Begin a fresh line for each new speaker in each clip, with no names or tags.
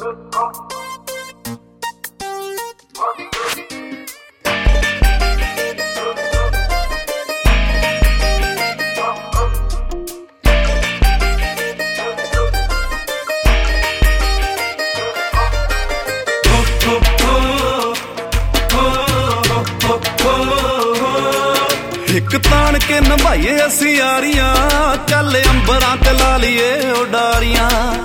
एक तान के नभाइए असी यारियां, चल अंबरां ते ला लीए उडारियां।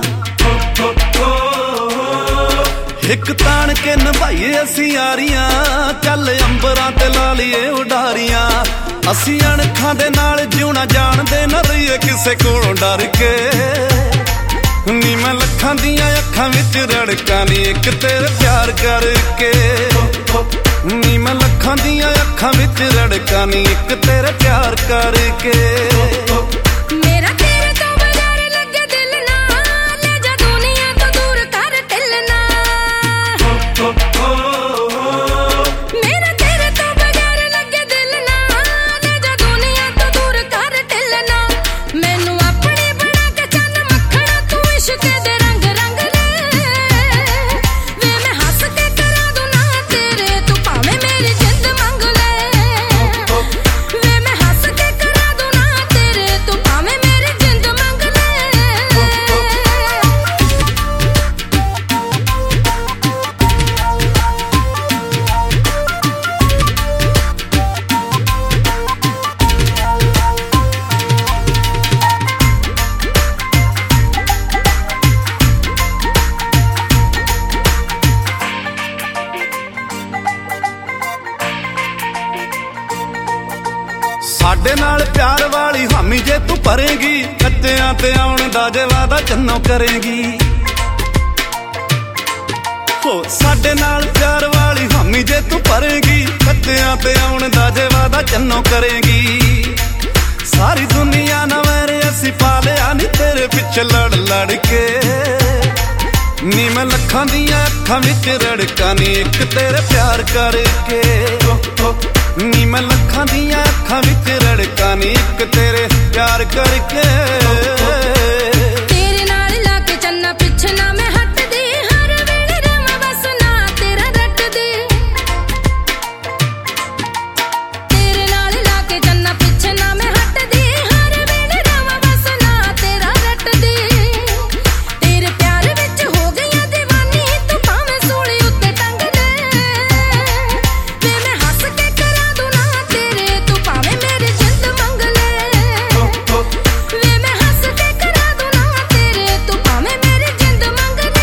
एक तान के नभाइए असी यारियां, चल अंबरां ते ला लीए उडारियां। असी अणखां दे नाल जिउणा जाणदे न रहीए किसे कोलों डर के। नी मैं लखां दियां अखां विच रड़कां नी एक तेरे प्यार करके। नी मैं लखां दियां अखां विच रड़कां नी एक तेरे प्यार करके।
मेरा तेरे तो बगैर लगे दिल ना, ले जा दुनिया तो दूर कर दिल ना। मेरा तेरे तो बगैर लगे दिल ना, ले जा दुनिया तो दूर कर दिल ना। मैनू अपनी बना के चंद मक्खना तू इश्क दे रंग रंग ले। वे मैं हंस के करा दूं ना तेरे, तू भावें मेरी जिंद मंग ले। वे मैं हंस के करा दूं ना तेरे, तू भावें मेरी जिंद मंग ले।
साडे नाल प्यार वाली हामी जे तू भरेगी, कच्चियां ते आउण दा जे वादा चन्नो करेगी। हो साडे नाल प्यार वाली हामी जे तू भरेगी, कच्चियां ते आउण दा जे वादा चन्नो करेगी। सारी दुनिया ना मेरे असी पालिया नी तेरे पिछे लड़ लड़ के। नी मैं लखां दियां अखां विच रड़कां नी एक तेरे प्यार करके। नी मैं लखां दियां अखां विच रड़कां नी एक तेरे प्यार करके।
तेरे नाल लाके चन्ना पिछे ना मैं हटदी, हर वेले रवां बस ना तेरा रटदी। तेरे नाल लाके चन्ना पिछे ना मैं हटदी, हर वेले रवां बस ना तेरा रटदी। तेरे प्यार विच हो गई दीवानी, तू भावें सूली उत्ते टंग ले। वे मैं हंस के करा दूं ना तेरे, तू भावें मेरी जिंद मंग ले। वे मैं हंस के करा दूं ना तेरे, तू भावें मेरी जिंद मंग ले।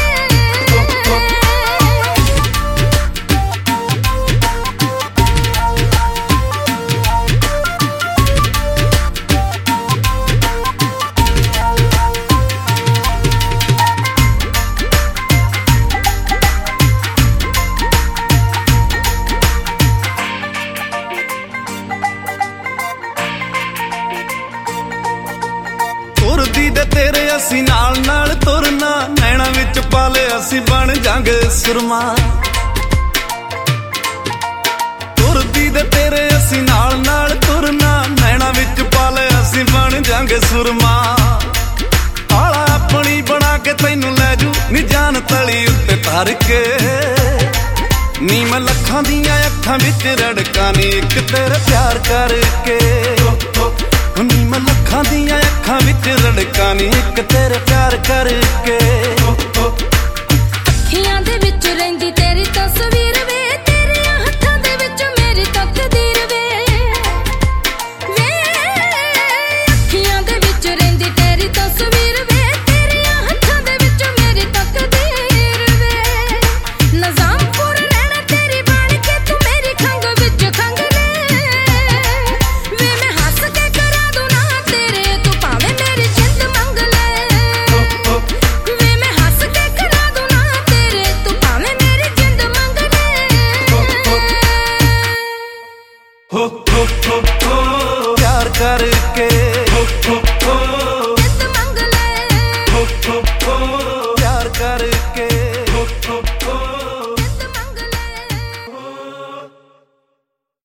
तुरदी दे तेरे असी नाल नाल तुरना, नैना विच पाले असी बन जांगे सुरमा। तुरदी दे तेरे असी नाल नाल तुरना, नैना विच पाले असी बन जांगे सुरमा। आला अपनी बना के तैनू लै जू नी जान तली उत्ते धर के। नी मैं लखां दियां अखां विच रड़कां नी एक तेरे प्यार करके। नी मैं लखां दियां अखां विच रड़कां नी एक तेरे प्यार करके।
अखियां दे विच रहिंदी तेरी तस्वीर वे, तेरियां हत्थां दे विच मेरी तकदीर वे। वे अखियां दे विच रहिंदी तेरी तस्वीर वे, तेरियां हत्थां दे विच मेरी तकदीर वे। नज़ामपुर रहना तेरी बन के तू मेरी खंग विच खंग ले। वे मैं हंस के करा दूं ना तेरे, तू भावें मेरी जिंद मंग ले। वे मैं हंस के करा दूं ना तेरे, तू भावें मेरी जिंद मंग ले।
हो प्यार करके।